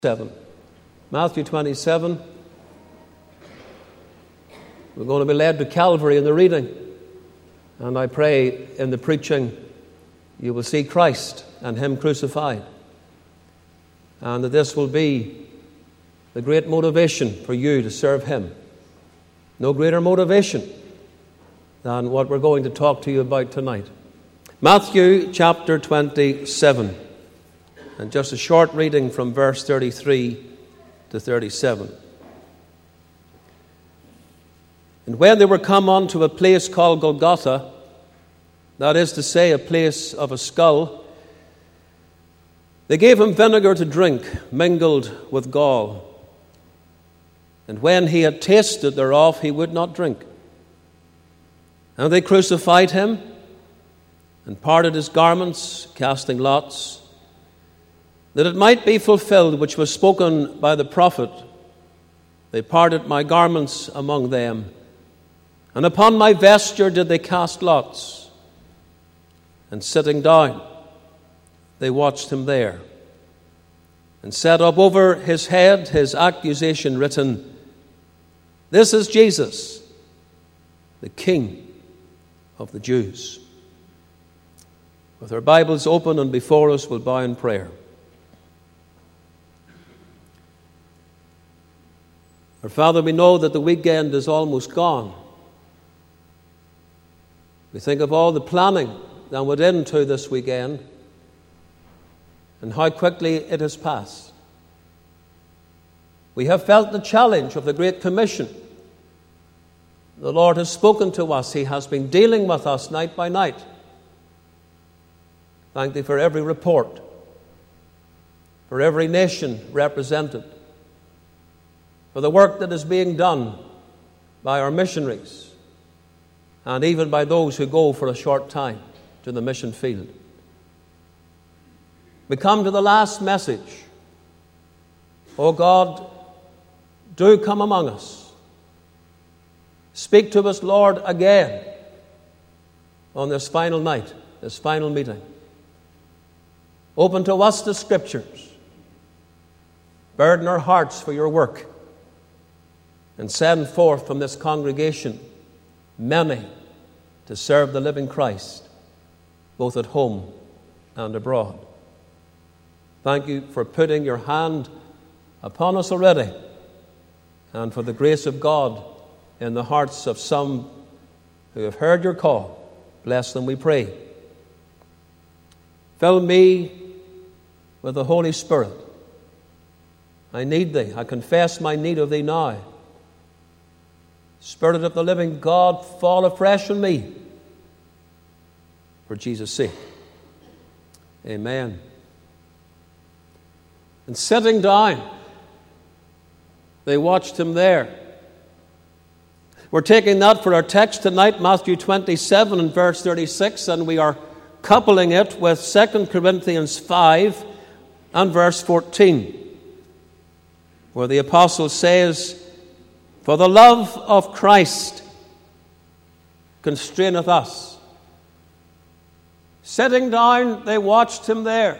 Matthew 27. We're going to be led to Calvary in the reading, and I pray in the preaching you will see Christ and Him crucified, and that this will be the great motivation for you to serve Him. No greater motivation than what we're going to talk to you about tonight. Matthew chapter 27. And just a short reading from verse 33 to 37. And when they were come unto a place called Golgotha, that is to say, a place of a skull, they gave him vinegar to drink, mingled with gall. And when he had tasted thereof, he would not drink. And they crucified him, and parted his garments, casting lots, that it might be fulfilled which was spoken by the prophet, they parted my garments among them, and upon my vesture did they cast lots. And sitting down, they watched him there, and set up over his head his accusation written, This is Jesus, the King of the Jews. With our Bibles open and before us, we'll bow in prayer. Our Father, we know that the weekend is almost gone. We think of all the planning that went into this weekend and how quickly it has passed. We have felt the challenge of the Great Commission. The Lord has spoken to us. He has been dealing with us night by night. Thank Thee for every report, for every nation represented, for the work that is being done by our missionaries, and even by those who go for a short time to the mission field. We come to the last message. Oh God, do come among us. Speak to us, Lord, again on this final night, this final meeting. Open to us the Scriptures. Burden our hearts for your work. And send forth from this congregation many to serve the living Christ, both at home and abroad. Thank you for putting your hand upon us already, and for the grace of God in the hearts of some who have heard your call. Bless them, we pray. Fill me with the Holy Spirit. I need thee. I confess my need of thee now. Spirit of the living God, fall afresh on me. For Jesus' sake. Amen. And sitting down, they watched him there. We're taking that for our text tonight, Matthew 27 and verse 36, and we are coupling it with 2 Corinthians 5 and verse 14, where the apostle says, For the love of Christ constraineth us. Sitting down, they watched him there.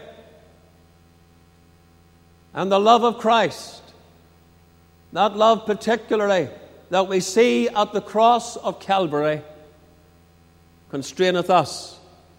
And the love of Christ, that love particularly that we see at the cross of Calvary, constraineth us.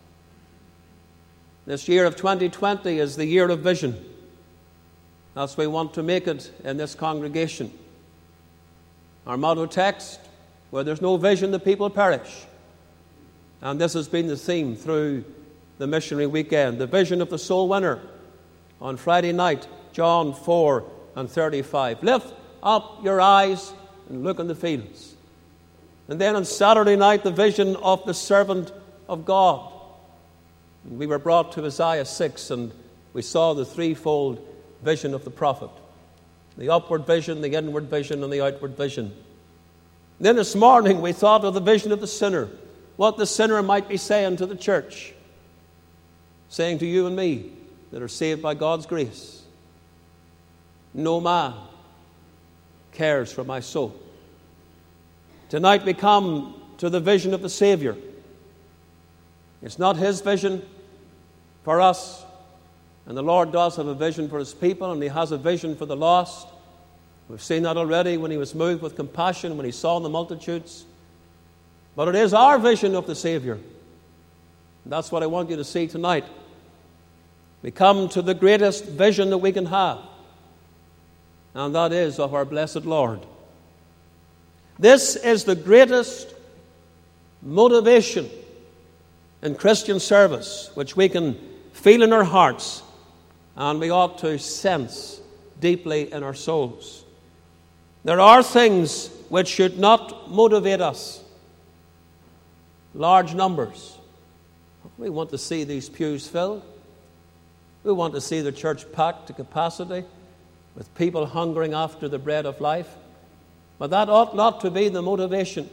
This year of 2020 is the year of vision. That's what we want to make it in this congregation. Our motto text, where there's no vision, the people perish. And this has been the theme through the missionary weekend. The vision of the soul winner. On Friday night, John 4 and 35. Lift up your eyes and look in the fields. And then on Saturday night, the vision of the servant of God. And we were brought to Isaiah 6, and we saw the threefold vision of the prophet. The upward vision, the inward vision, and the outward vision. And then this morning we thought of the vision of the sinner. What the sinner might be saying to the church. Saying to you and me that are saved by God's grace. No man cares for my soul. Tonight we come to the vision of the Savior. It's not his vision for us. And the Lord does have a vision for his people, and he has a vision for the lost. We've seen that already when he was moved with compassion, when he saw the multitudes. But it is our vision of the Savior. And that's what I want you to see tonight. We come to the greatest vision that we can have, and that is of our blessed Lord. This is the greatest motivation in Christian service, which we can feel in our hearts, and we ought to sense deeply in our souls. There are things which should not motivate us. Large numbers. We want to see these pews filled. We want to see the church packed to capacity with people hungering after the bread of life. But that ought not to be the motivation.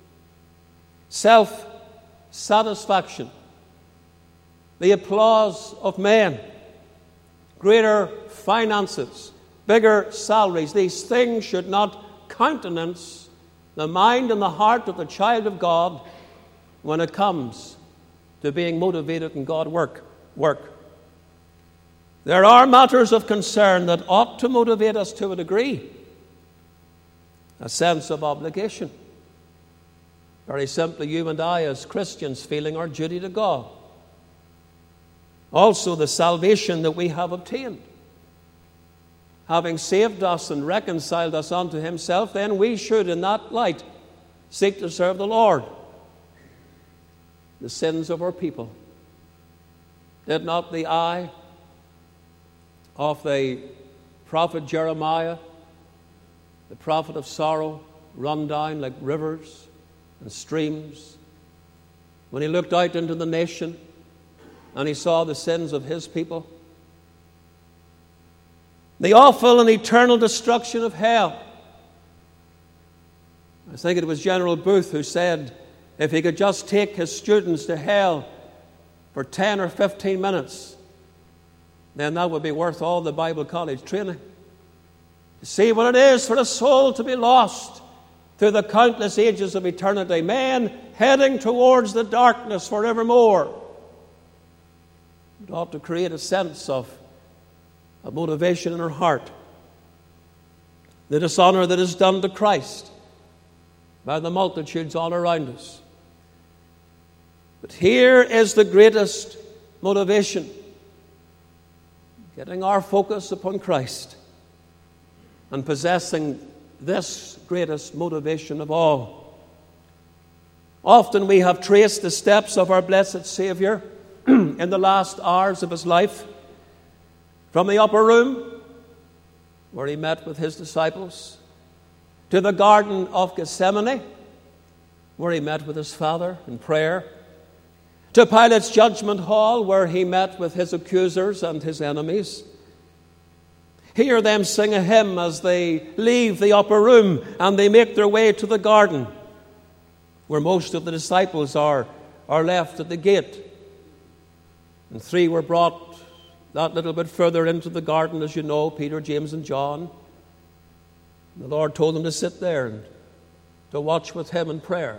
Self-satisfaction, the applause of men, greater finances, bigger salaries, these things should not countenance the mind and the heart of the child of God when it comes to being motivated in God's work. There are matters of concern that ought to motivate us to a degree. A sense of obligation. Very simply, you and I as Christians feeling our duty to God. Also, the salvation that we have obtained. Having saved us and reconciled us unto himself, then we should, in that light, seek to serve the Lord. The sins of our people. Did not the eye of the prophet Jeremiah, the prophet of sorrow, run down like rivers and streams, when he looked out into the nation and he saw the sins of his people? The awful and eternal destruction of hell. I think it was General Booth who said if he could just take his students to hell for 10 or 15 minutes, then that would be worth all the Bible college training. To see what it is for a soul to be lost through the countless ages of eternity. Men heading towards the darkness forevermore. It ought to create a sense of a motivation in our heart. The dishonor that is done to Christ by the multitudes all around us. But here is the greatest motivation. Getting our focus upon Christ and possessing this greatest motivation of all. Often we have traced the steps of our blessed Savior in the last hours of his life from the upper room where he met with his disciples to the Garden of Gethsemane where he met with his Father in prayer, to Pilate's judgment hall where he met with his accusers and his enemies. Hear them sing a hymn as they leave the upper room and they make their way to the garden where most of the disciples are left at the gate. And 3 were brought that little bit further into the garden, as you know, Peter, James, and John. The Lord told them to sit there and to watch with him in prayer.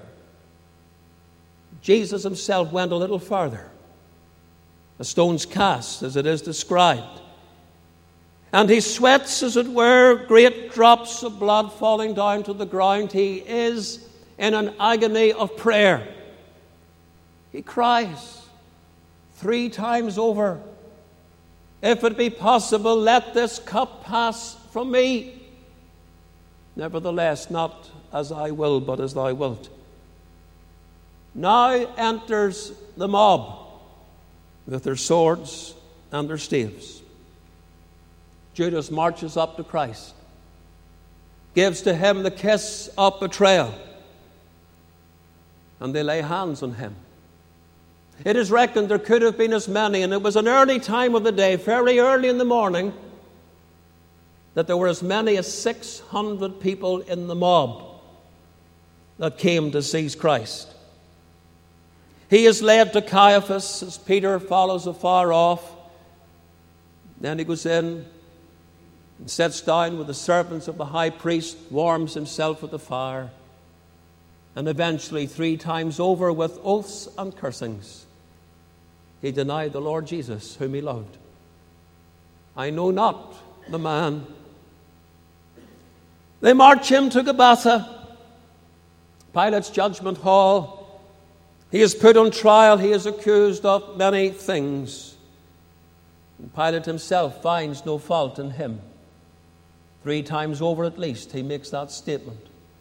Jesus himself went a little farther, a stone's cast, as it is described. And he sweats, as it were, great drops of blood falling down to the ground. He is in an agony of prayer. He cries 3 times over, "If it be possible, let this cup pass from me. Nevertheless, not as I will, but as thou wilt." Now enters the mob with their swords and their staves. Judas marches up to Christ, gives to him the kiss of betrayal, and they lay hands on him. It is reckoned there could have been as many, and it was an early time of the day, very early in the morning, that there were as many as 600 people in the mob that came to seize Christ. He is led to Caiaphas as Peter follows afar off. Then he goes in and sits down with the servants of the high priest, warms himself at the fire, and eventually 3 times over, with oaths and cursings, he denied the Lord Jesus whom he loved. I know not the man. They march him to Gabbatha, Pilate's judgment hall. He is put on trial. He is accused of many things. And Pilate himself finds no fault in him. 3 times over at least he makes that statement.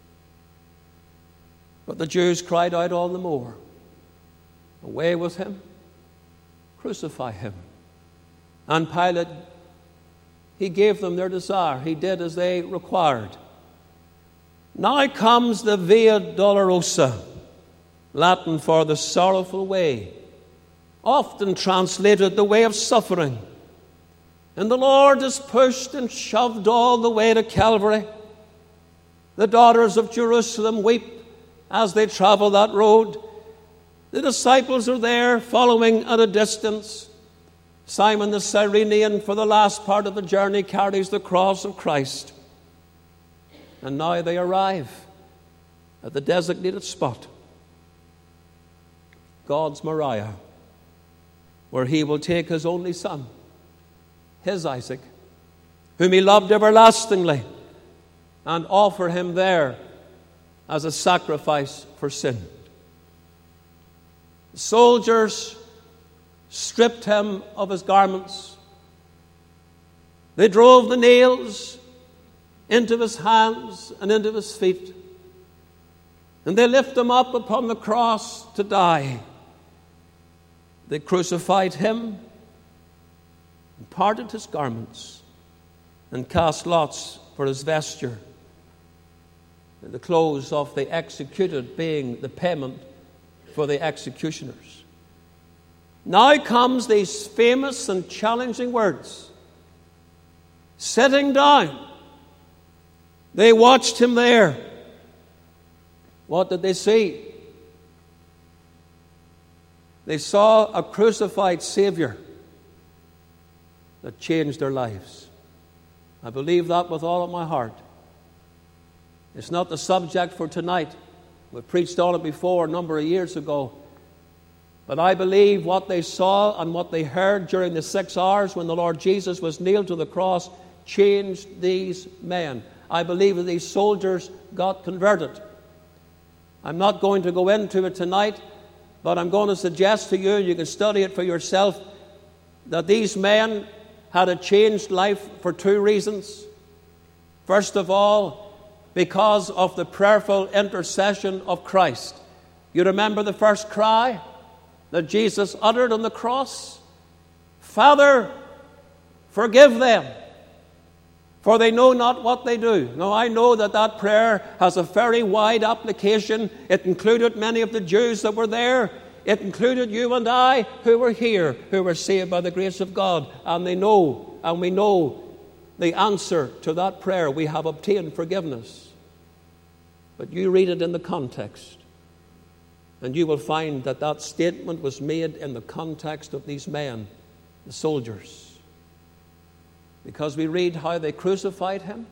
But the Jews cried out all the more, away with him, crucify him. And Pilate, he gave them their desire. He did as they required. Now comes the Via Dolorosa, Latin for the sorrowful way, often translated the way of suffering. And the Lord is pushed and shoved all the way to Calvary. The daughters of Jerusalem weep as they travel that road. The disciples are there following at a distance. Simon the Cyrenian, for the last part of the journey, carries the cross of Christ. And now they arrive at the designated spot, God's Moriah, where he will take his only son, his Isaac, whom he loved everlastingly, and offer him there as a sacrifice for sin. The soldiers stripped him of his garments. They drove the nails into his hands and into his feet. And they lift him up upon the cross to die. They crucified him and parted his garments and cast lots for his vesture, the clothes of the executed being the payment for the executioners. Now comes these famous and challenging words. Sitting down, they watched him there. What did they see? They saw a crucified Savior that changed their lives. I believe that with all of my heart. It's not the subject for tonight. We preached on it before a number of years ago. But I believe what they saw and what they heard during the 6 hours when the Lord Jesus was nailed to the cross changed these men. I believe that these soldiers got converted. I'm not going to go into it tonight, but I'm going to suggest to you, you can study it for yourself, that these men had a changed life for 2 reasons. First of all, because of the prayerful intercession of Christ. You remember the first cry that Jesus uttered on the cross? Father, forgive them, for they know not what they do. Now, I know that that prayer has a very wide application. It included many of the Jews that were there. It included you and I who were here, who were saved by the grace of God. And they know, and we know the answer to that prayer. We have obtained forgiveness. But you read it in the context, and you will find that that statement was made in the context of these men, the soldiers. Because we read how they crucified him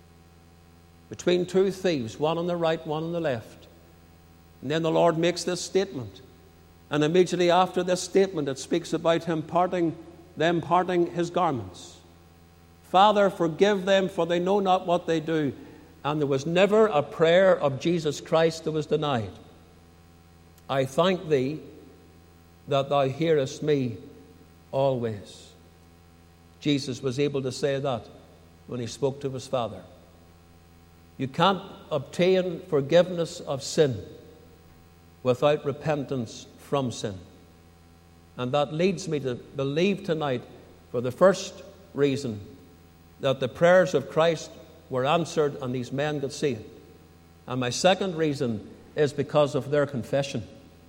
between 2 thieves, one on the right, one on the left. And then the Lord makes this statement. And immediately after this statement, it speaks about him parting his garments. Father, forgive them, for they know not what they do. And there was never a prayer of Jesus Christ that was denied. I thank thee that thou hearest me always. Jesus was able to say that when he spoke to his Father. You can't obtain forgiveness of sin without repentance from sin. And that leads me to believe tonight, for the first reason, that the prayers of Christ were answered and these men could see it. And my second reason is because of their confession.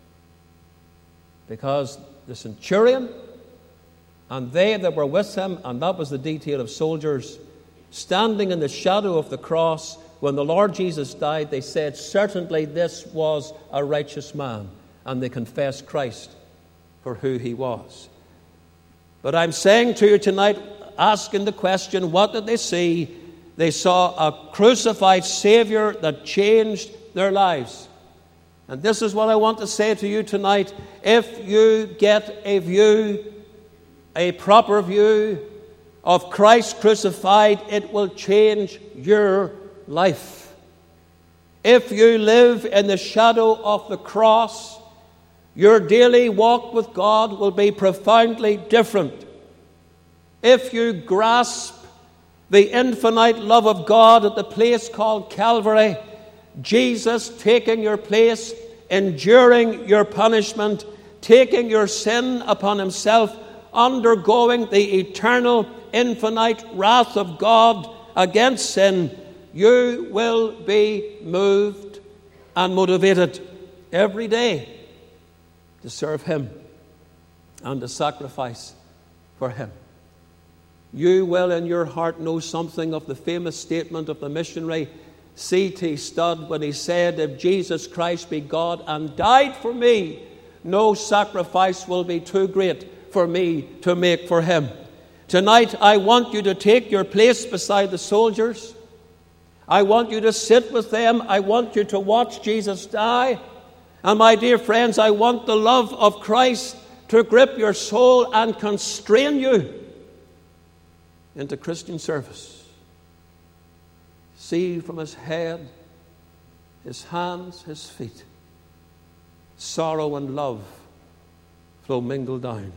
Because the centurion and they that were with him, and that was the detail of soldiers, standing in the shadow of the cross, when the Lord Jesus died, they said, certainly this was a righteous man. And they confessed Christ for who he was. But I'm saying to you tonight, asking the question, what did they see? They saw a crucified Savior that changed their lives. And this is what I want to say to you tonight. If you get a view, a proper view of Christ crucified, it will change your life. If you live in the shadow of the cross, your daily walk with God will be profoundly different. If you grasp the infinite love of God at the place called Calvary, Jesus taking your place, enduring your punishment, taking your sin upon himself, undergoing the eternal, infinite wrath of God against sin, you will be moved and motivated every day to serve him and to sacrifice for him. You will in your heart know something of the famous statement of the missionary C.T. Studd when he said, "If Jesus Christ be God and died for me, no sacrifice will be too great for me to make for him." Tonight, I want you to take your place beside the soldiers. I want you to sit with them. I want you to watch Jesus die. And my dear friends, I want the love of Christ to grip your soul and constrain you into Christian service. See from his head, his hands, his feet, sorrow and love flow mingled down.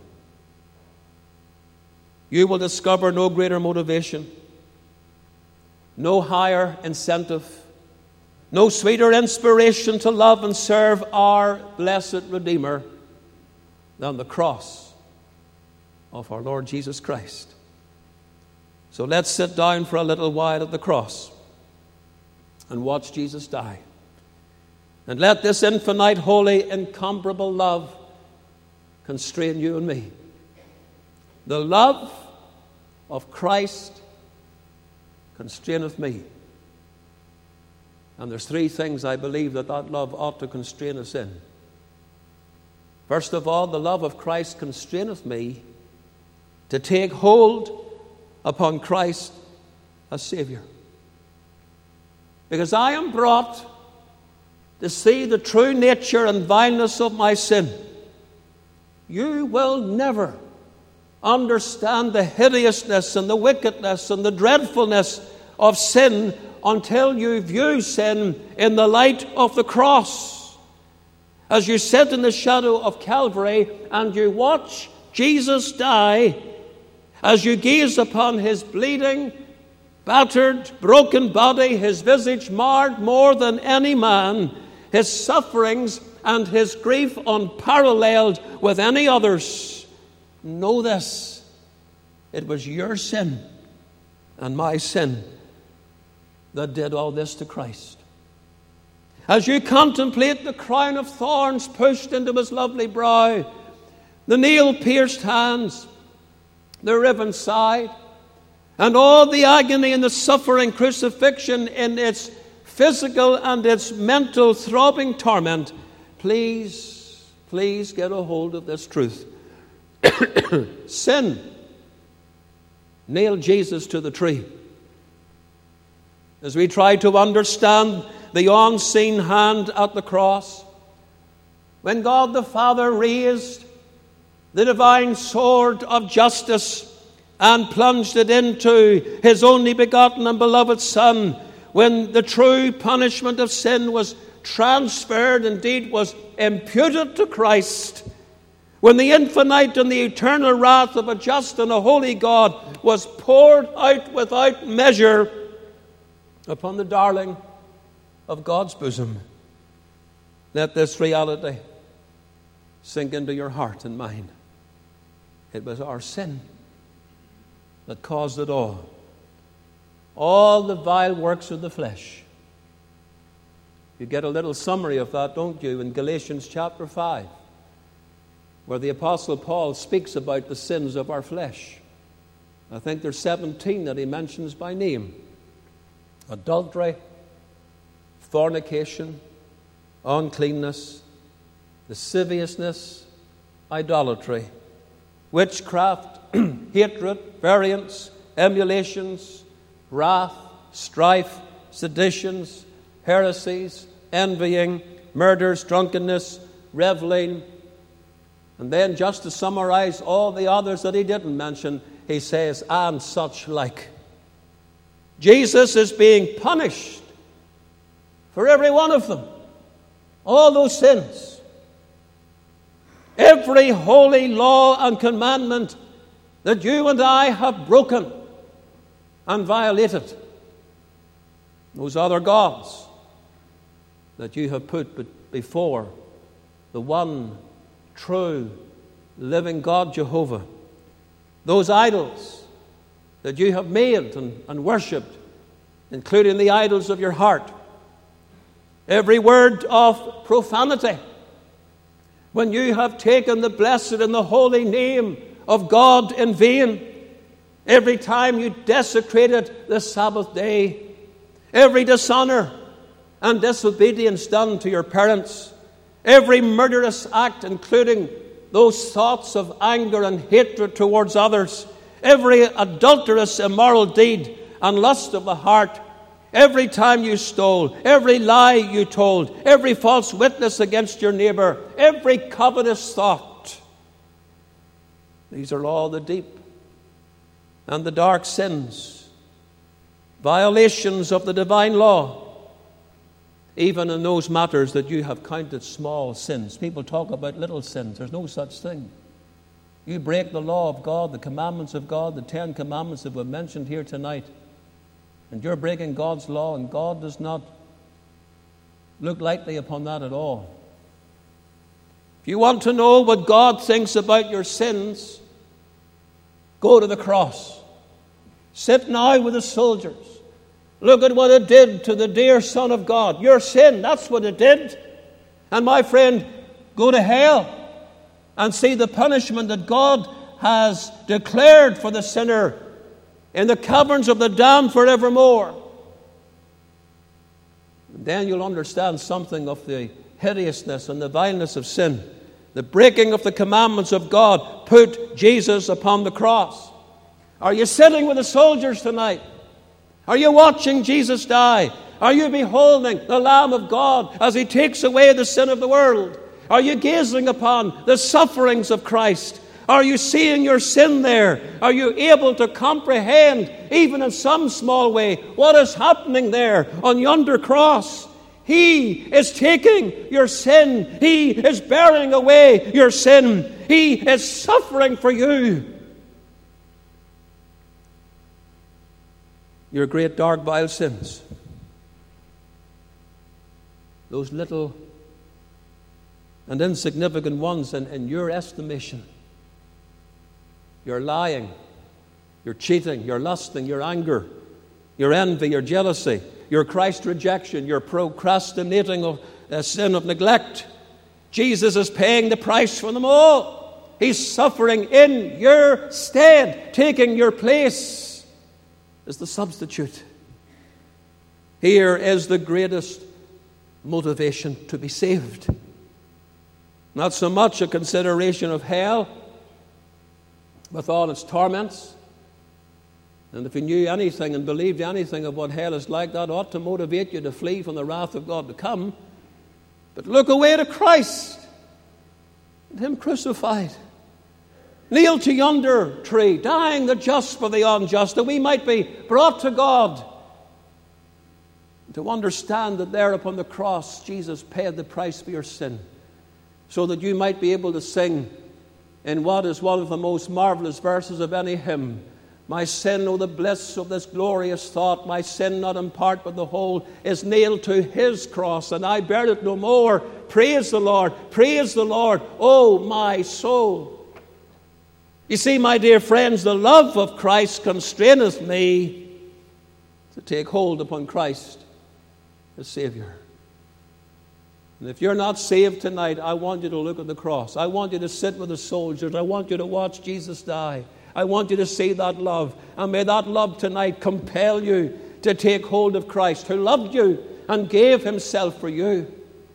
You will discover no greater motivation, no higher incentive, no sweeter inspiration to love and serve our blessed Redeemer than the cross of our Lord Jesus Christ. So let's sit down for a little while at the cross and watch Jesus die. And let this infinite, holy, incomparable love constrain you and me. The love of Christ constraineth me. And there's three things I believe that love ought to constrain us in. First of all, the love of Christ constraineth me to take hold upon Christ as Savior. Because I am brought to see the true nature and vileness of my sin. You will never understand the hideousness and the wickedness and the dreadfulness of sin until you view sin in the light of the cross. As you sit in the shadow of Calvary and you watch Jesus die, as you gaze upon his bleeding, battered, broken body, his visage marred more than any man, his sufferings and his grief unparalleled with any others, know this: it was your sin and my sin that did all this to Christ. As you contemplate the crown of thorns pushed into his lovely brow, the nail-pierced hands, the riven side, and all the agony and the suffering crucifixion in its physical and its mental throbbing torment, please get a hold of this truth. Sin nailed Jesus to the tree. As we try to understand the unseen hand at the cross, when God the Father raised the divine sword of justice and plunged it into his only begotten and beloved Son, when the true punishment of sin was transferred, indeed was imputed to Christ, when the infinite and the eternal wrath of a just and a holy God was poured out without measure upon the darling of God's bosom, let this reality sink into your heart and mind. It was our sin that caused it all. All the vile works of the flesh. You get a little summary of that, don't you, in Galatians chapter 5, where the Apostle Paul speaks about the sins of our flesh. I think there's 17 that he mentions by name: adultery, fornication, uncleanness, lasciviousness, idolatry, witchcraft, hatred, variance, emulations, wrath, strife, seditions, heresies, envying, murders, drunkenness, reveling. And then, just to summarize all the others that he didn't mention, he says, and such like. Jesus is being punished for every one of them. All those sins. Every holy law and commandment that you and I have broken and violated. Those other gods that you have put before the one true living God, Jehovah. Those idols that you have made and worshipped, including the idols of your heart. Every word of profanity, when you have taken the blessed and the holy name of God in vain. Every time you desecrated the Sabbath day. Every dishonor and disobedience done to your parents. Every murderous act, including those thoughts of anger and hatred towards others. Every adulterous, immoral deed and lust of the heart. Every time you stole, every lie you told, every false witness against your neighbor, every covetous thought. These are all the deep and the dark sins, violations of the divine law, even in those matters that you have counted small sins. People talk about little sins. There's no such thing. You break the law of God, the commandments of God, the 10 commandments that were mentioned here tonight, and you're breaking God's law, and God does not look lightly upon that at all. If you want to know what God thinks about your sins, go to the cross. Sit now with the soldiers. Look at what it did to the dear Son of God. Your sin, that's what it did. And my friend, go to hell and see the punishment that God has declared for the sinner in the caverns of the damned forevermore. And then you'll understand something of the hideousness and the vileness of sin. The breaking of the commandments of God put Jesus upon the cross. Are you sitting with the soldiers tonight? Are you watching Jesus die? Are you beholding the Lamb of God as he takes away the sin of the world? Are you gazing upon the sufferings of Christ? Are you seeing your sin there? Are you able to comprehend, even in some small way, what is happening there on yonder cross? He is taking your sin. He is bearing away your sin. He is suffering for you. Your great dark vile sins. Those little and insignificant ones in your estimation. Your lying, your cheating, your lusting, your anger, your envy, your jealousy, your Christ rejection, your procrastinating of sin of neglect. Jesus is paying the price for them all. He's suffering in your stead, taking your place as the substitute. Here is the greatest motivation to be saved. Not so much a consideration of hell with all its torments. And if you knew anything and believed anything of what hell is like, that ought to motivate you to flee from the wrath of God to come. But look away to Christ and him crucified, nailed to yonder tree, dying the just for the unjust, that we might be brought to God. To understand that there upon the cross, Jesus paid the price for your sin, so that you might be able to sing in what is one of the most marvelous verses of any hymn. My sin, oh the bliss of this glorious thought, my sin not in part but the whole is nailed to his cross, and I bear it no more. Praise the Lord, oh my soul. You see, my dear friends, the love of Christ constraineth me to take hold upon Christ as Savior. And if you're not saved tonight, I want you to look at the cross. I want you to sit with the soldiers. I want you to watch Jesus die. I want you to see that love. And may that love tonight compel you to take hold of Christ, who loved you and gave himself for you.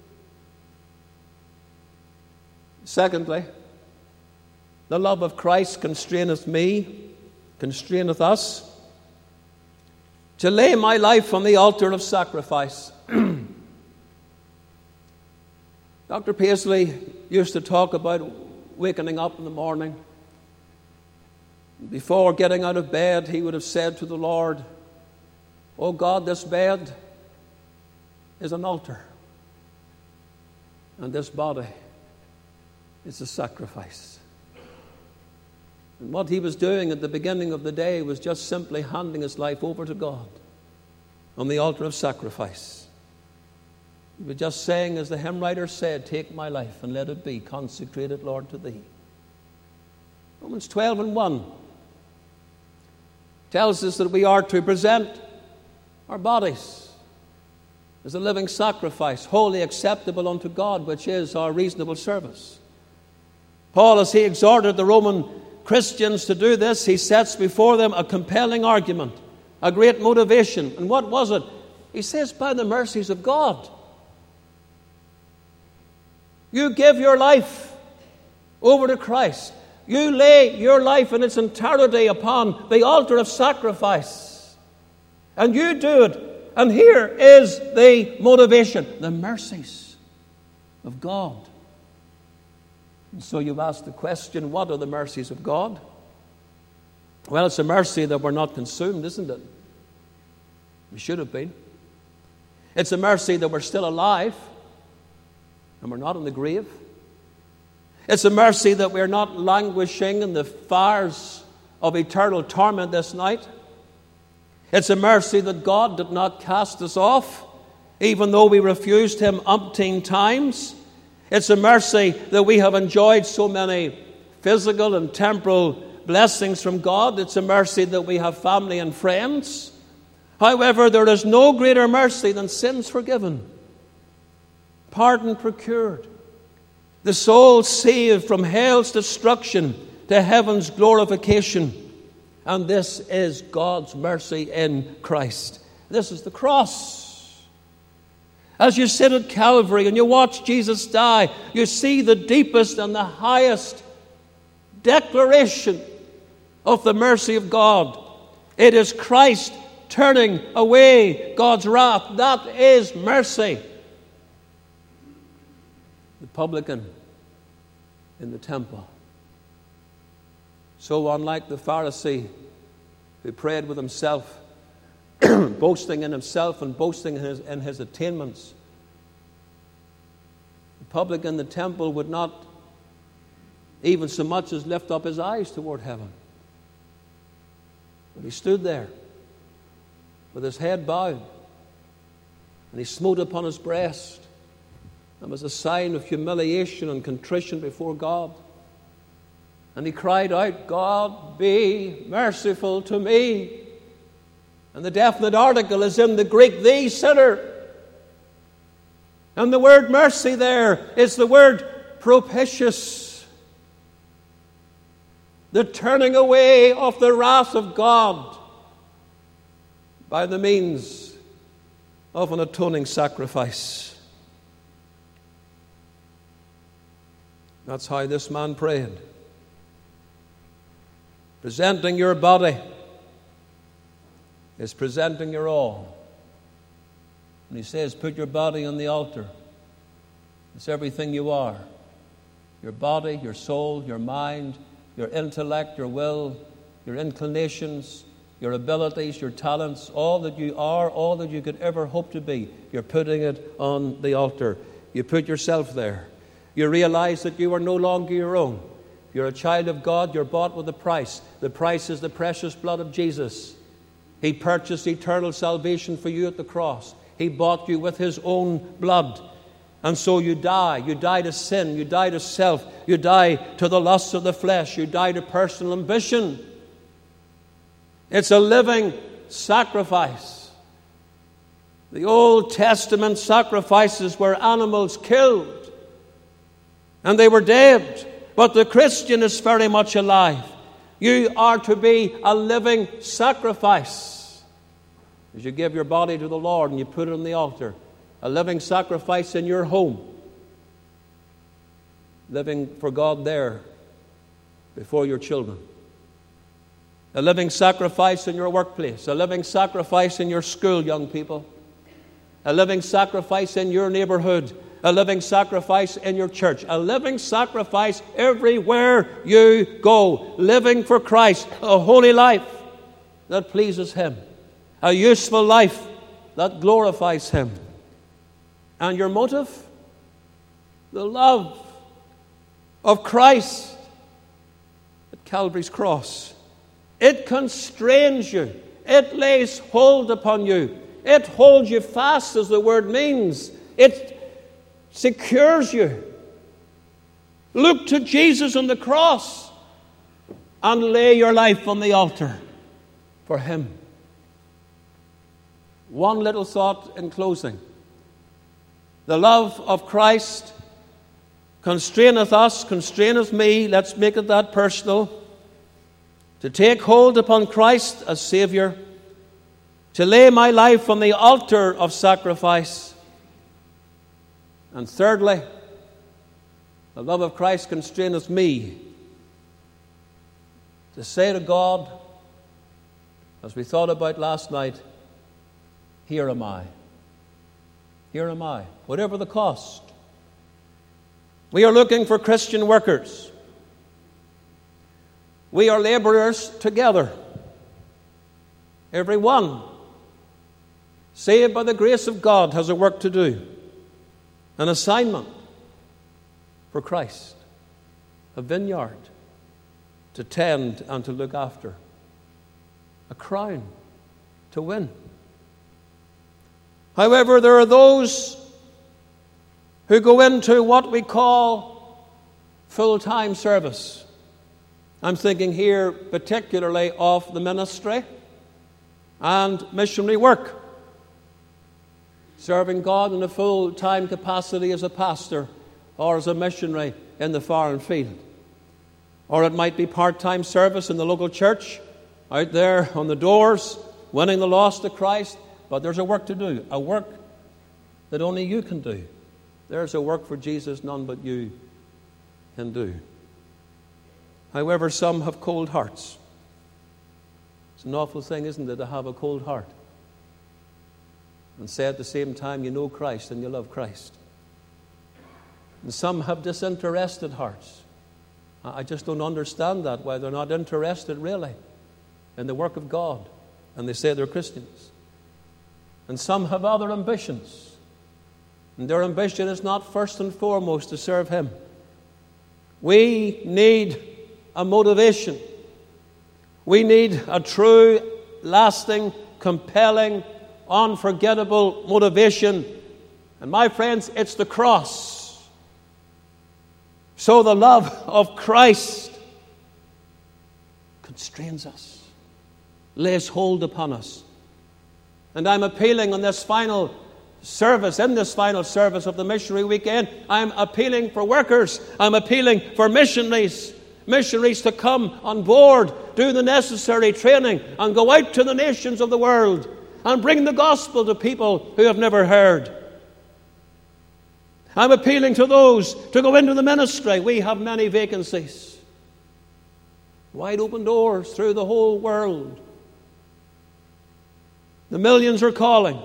Secondly, the love of Christ constraineth me, constraineth us, to lay my life on the altar of sacrifice. Dr. Paisley used to talk about waking up in the morning Before getting out of bed, he would have said to the Lord, "Oh God, this bed is an altar, and this body is a sacrifice." And what he was doing at the beginning of the day was just simply handing his life over to God on the altar of sacrifice. He was just saying, as the hymn writer said, "Take my life and let it be consecrated, Lord, to thee." Romans 12:1 tells us that we are to present our bodies as a living sacrifice, wholly acceptable unto God, which is our reasonable service. Paul, as he exhorted the Roman Christians to do this, he sets before them a compelling argument, a great motivation. And what was it? He says, by the mercies of God. You give your life over to Christ. You lay your life in its entirety upon the altar of sacrifice. And you do it. And here is the motivation: the mercies of God. And so you've asked the question, what are the mercies of God? Well, it's a mercy that we're not consumed, isn't it? We should have been. It's a mercy that we're still alive and we're not in the grave. It's a mercy that we're not languishing in the fires of eternal torment this night. It's a mercy that God did not cast us off, even though we refused Him umpteen times. It's a mercy that we have enjoyed so many physical and temporal blessings from God. It's a mercy that we have family and friends. However, there is no greater mercy than sins forgiven, pardon procured, the soul saved from hell's destruction to heaven's glorification. And this is God's mercy in Christ. This is the cross. As you sit at Calvary and you watch Jesus die, you see the deepest and the highest declaration of the mercy of God. It is Christ turning away God's wrath. That is mercy. The publican in the temple, so unlike the Pharisee who prayed with himself, boasting in himself and boasting in his attainments, the publican in the temple would not even so much as lift up his eyes toward heaven. But he stood there with his head bowed, and he smote upon his breast. It was a sign of humiliation and contrition before God. And he cried out, "God, be merciful to me." And the definite article is in the Greek, "thee sinner." And the word mercy there is the word propitious. The turning away of the wrath of God by the means of an atoning sacrifice. That's how this man prayed. Presenting your body is presenting your all. And he says, put your body on the altar. It's everything you are. Your body, your soul, your mind, your intellect, your will, your inclinations, your abilities, your talents, all that you are, all that you could ever hope to be, you're putting it on the altar. You put yourself there. You realize that you are no longer your own. You're a child of God. You're bought with a price. The price is the precious blood of Jesus. He purchased eternal salvation for you at the cross. He bought you with His own blood. And so you die. You die to sin. You die to self. You die to the lusts of the flesh. You die to personal ambition. It's a living sacrifice. The Old Testament sacrifices were animals killed, and they were dead. But the Christian is very much alive. You are to be a living sacrifice. As you give your body to the Lord and you put it on the altar, a living sacrifice in your home, living for God there before your children. A living sacrifice in your workplace, a living sacrifice in your school, young people, a living sacrifice in your neighborhood, a living sacrifice in your church, a living sacrifice everywhere you go, living for Christ, a holy life that pleases Him, a useful life that glorifies Him. And your motive? The love of Christ at Calvary's cross. It constrains you. It lays hold upon you. It holds you fast, as the word means. It secures you. Look to Jesus on the cross and lay your life on the altar for Him. One little thought in closing. The love of Christ constraineth us, constraineth me, let's make it that personal, to take hold upon Christ as Saviour, to lay my life on the altar of sacrifice. And thirdly, the love of Christ constraineth me to say to God, as we thought about last night, here am I. Here am I, whatever the cost. We are looking for Christian workers. We are laborers together. Every one, saved by the grace of God, has a work to do, an assignment for Christ, a vineyard to tend and to look after, a crown to win. However, there are those who go into what we call full-time service. I'm thinking here particularly of the ministry and missionary work, serving God in a full-time capacity as a pastor or as a missionary in the foreign field. Or it might be part-time service in the local church, out there on the doors, winning the lost to Christ. But there's a work to do, a work that only you can do. There's a work for Jesus none but you can do. However, some have cold hearts. It's an awful thing, isn't it, to have a cold heart and say at the same time you know Christ and you love Christ. And some have disinterested hearts. I just don't understand that, why they're not interested really in the work of God, and they say they're Christians. And some have other ambitions, and their ambition is not first and foremost to serve Him. We need a motivation. We need a true, lasting, compelling, unforgettable motivation. And my friends, it's the cross. So the love of Christ constrains us, lays hold upon us. And I'm appealing on this final service, in this final service of the missionary weekend, I'm appealing for workers. I'm appealing for missionaries to come on board, do the necessary training, and go out to the nations of the world and bring the gospel to people who have never heard. I'm appealing to those to go into the ministry. We have many vacancies. Wide open doors through the whole world. The millions are calling.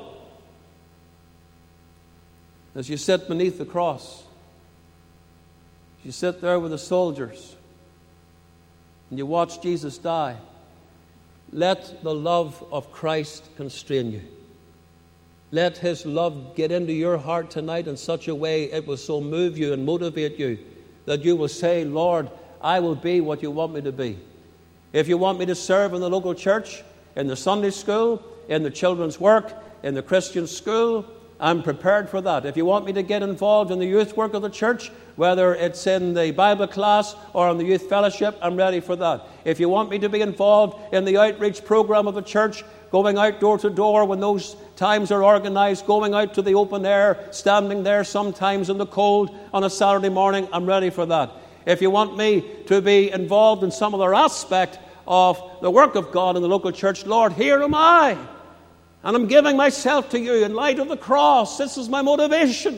As you sit beneath the cross, as you sit there with the soldiers, and you watch Jesus die, let the love of Christ constrain you. Let His love get into your heart tonight in such a way it will so move you and motivate you that you will say, Lord, I will be what you want me to be. If you want me to serve in the local church, in the Sunday school, in the children's work, in the Christian school, I'm prepared for that. If you want me to get involved in the youth work of the church, whether it's in the Bible class or in the youth fellowship, I'm ready for that. If you want me to be involved in the outreach program of the church, going out door to door when those times are organized, going out to the open air, standing there sometimes in the cold on a Saturday morning, I'm ready for that. If you want me to be involved in some other aspect of the work of God in the local church, Lord, here am I. And I'm giving myself to you in light of the cross. This is my motivation.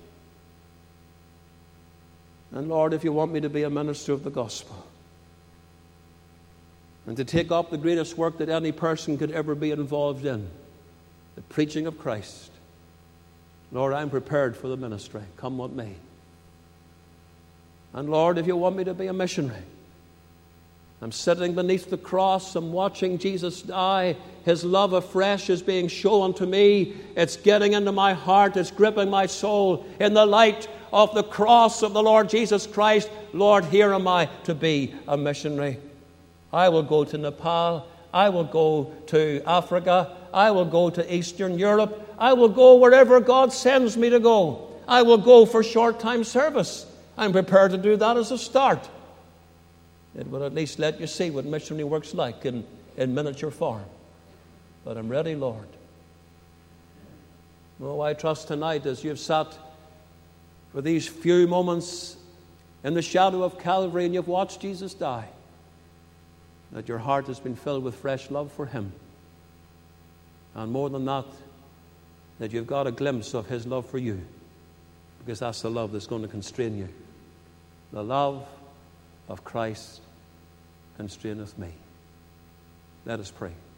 And Lord, if you want me to be a minister of the gospel and to take up the greatest work that any person could ever be involved in, the preaching of Christ, Lord, I'm prepared for the ministry, come what may. And Lord, if you want me to be a missionary, I'm sitting beneath the cross, I'm watching Jesus die. His love afresh is being shown to me. It's getting into my heart, it's gripping my soul. In the light of the cross of the Lord Jesus Christ, Lord, here am I to be a missionary. I will go to Nepal. I will go to Africa. I will go to Eastern Europe. I will go wherever God sends me to go. I will go for short-time service. I'm prepared to do that as a start. It will at least let you see what missionary work's like in miniature form. But I'm ready, Lord. Oh, I trust tonight as you've sat for these few moments in the shadow of Calvary and you've watched Jesus die, that your heart has been filled with fresh love for him. And more than that, that you've got a glimpse of his love for you, because that's the love that's going to constrain you. The love of Christ constraineth me. Let us pray.